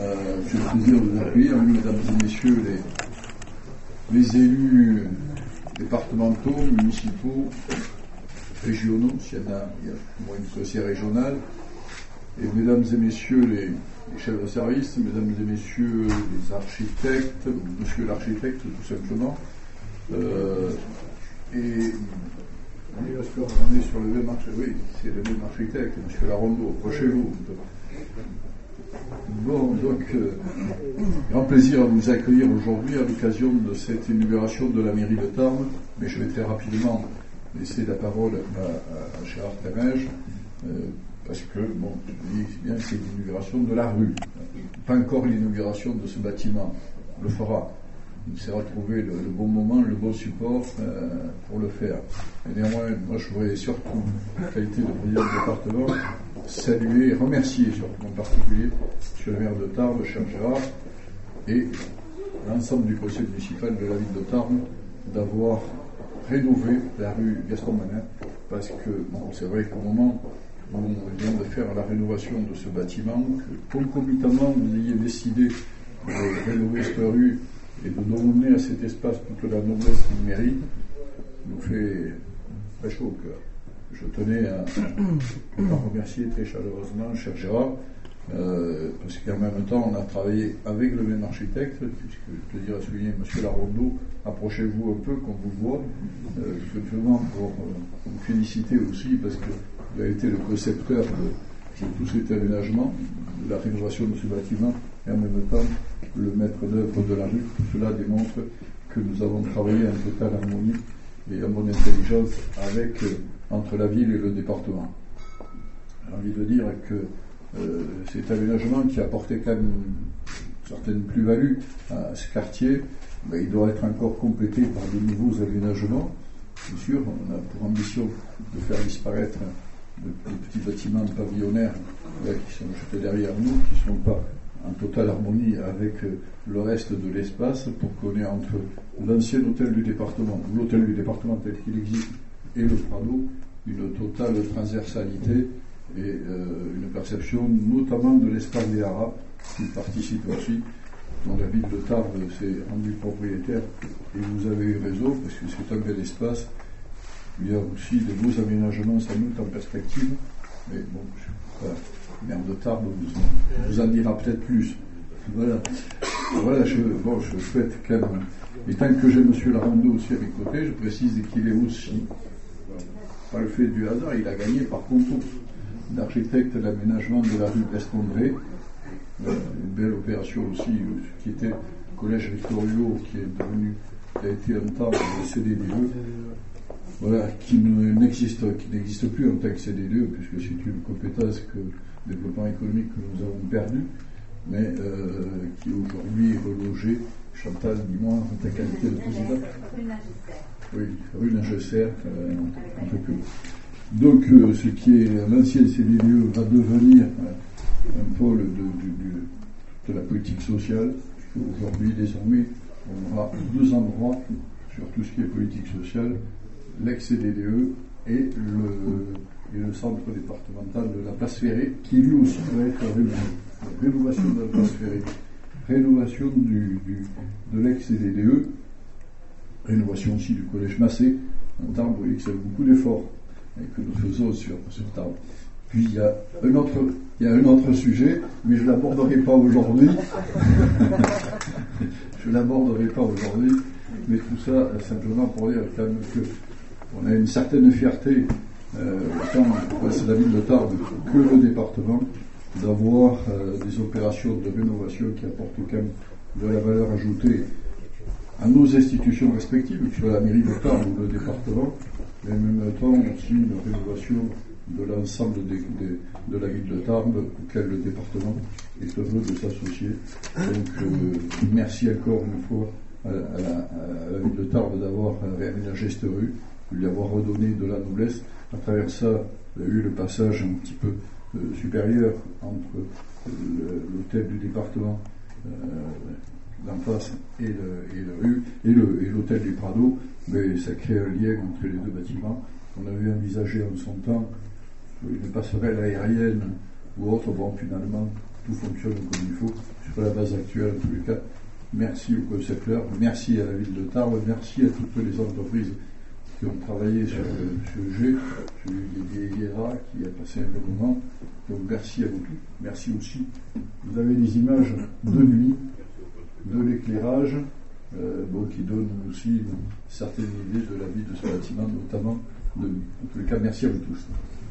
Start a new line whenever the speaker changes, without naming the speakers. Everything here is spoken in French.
J'ai le plaisir de vous accueillir, mesdames et messieurs, les élus départementaux, municipaux, régionaux, s'il y en a, il y a au moins une dossier régional, et mesdames et messieurs les chefs de service, mesdames et messieurs les architectes, monsieur l'architecte tout simplement, on est sur le même architecte, oui, c'est le même architecte, monsieur Larondeau, approchez-vous. Bon, donc, grand plaisir à vous accueillir aujourd'hui à l'occasion de cette inauguration de la mairie de Tarbes, mais je vais très rapidement laisser la parole à Gérard Temège, parce que, bon, je dis bien que c'est l'inauguration de la rue, pas encore l'inauguration de ce bâtiment, on le fera. Il s'est retrouvé le bon moment, le bon support pour le faire. Et néanmoins, moi je voudrais surtout, en qualité de président du département, saluer et remercier surtout en particulier M. le maire de Tarbes, cher Gérard, et l'ensemble du conseil municipal de la ville de Tarbes d'avoir rénové la rue Gaston-Manin, parce que bon, c'est vrai qu'au moment où on vient de faire la rénovation de ce bâtiment, que concomitamment vous ayez décidé de rénover cette rue et de donner à cet espace toute la noblesse qu'il mérite, nous fait très chaud au cœur. Je tenais à remercier très chaleureusement cher Gérard, parce qu'en même temps on a travaillé avec le même architecte, puisque je veux dire à souligner monsieur Larondeau, approchez-vous un peu qu'on vous voit, simplement pour vous féliciter aussi, parce que vous avez été le concepteur de tout cet aménagement, de la rénovation de ce bâtiment, et en même temps le maître d'œuvre de la rue. Tout cela démontre que nous avons travaillé en totale harmonie et en bonne intelligence entre la ville et le département. J'ai envie de dire que cet aménagement qui a apporté quand même une certaine plus-value à ce quartier, il doit être encore complété par de nouveaux aménagements. Bien sûr, on a pour ambition de faire disparaître les petits bâtiments pavillonnaires qui sont jetés derrière nous, qui ne sont pas en totale harmonie avec le reste de l'espace, pour qu'on ait entre l'ancien hôtel du département, ou l'hôtel du département tel qu'il existe, et le Prado, une totale transversalité et une perception notamment de l'espace des haras, qui participe aussi, dont la ville de Tarbes s'est rendue propriétaire, et vous avez eu raison, parce que c'est un bel espace. Il y a aussi de beaux aménagements sans doute en perspective, mais bon, voilà. Le maire de Tarbes vous en dira peut-être plus. Voilà, je souhaite quand même, et tant que j'ai M. Larondeau aussi à mes côtés, je précise qu'il est aussi, par le fait du hasard, il a gagné par concours d'architecte l'aménagement de la rue Gaston-Gré, une belle opération aussi, qui était le collège Victor Hugo, qui a été un temps le CDDE, voilà, qui n'existe plus en tant que CDDE, puisque c'est une compétence développement économique que nous avons perdu, mais qui est aujourd'hui relogé, Chantal, dis-moi, en ta qualité de président. Oui, rue Nagesser, un peu plus. Donc, ce qui est l'ancien CDDE va devenir un pôle de la politique sociale, puisque aujourd'hui, désormais, on aura deux endroits sur tout ce qui est politique sociale, l'ex-CDDE et le centre départemental de la place Ferrée, qui lui aussi va être rénové. Rénovation de la place Ferrée, rénovation de l'ex-CDDE, rénovation aussi du collège Massé. En Tarbes, vous voyez que c'est beaucoup d'efforts que nous faisons sur Tarbes. Puis il y a un autre sujet, mais je ne l'aborderai pas aujourd'hui. Mais tout ça, simplement pour dire quand même qu'on a une certaine fierté, tant c'est la ville de Tarbes que le département, d'avoir des opérations de rénovation qui apportent quand même de la valeur ajoutée à nos institutions respectives, que ce soit la mairie de Tarbes ou le département, mais en même temps aussi une rénovation de l'ensemble de la ville de Tarbes, auquel le département est heureux de s'associer. Donc merci encore une fois à la ville de Tarbes d'avoir réaménagé cette rue, de lui avoir redonné de la noblesse. À travers ça, il y a eu le passage un petit peu supérieur entre l'hôtel du département d'en face et l'hôtel du Prado, mais ça crée un lien entre les deux bâtiments. On avait envisagé en son temps une passerelle aérienne ou autre. Bon, finalement, tout fonctionne comme il faut. sur la base actuelle, en tous les cas. Merci au concepteur, merci à la ville de Tarbes, merci à toutes les entreprises qui ont travaillé sur le sujet, celui des IRA qui a passé un bon moment. Donc merci à vous tous. Merci aussi. Vous avez des images de nuit, de l'éclairage, qui donnent aussi une certaine idée de la vie de ce bâtiment, notamment de nuit. En tous les cas, merci à vous tous.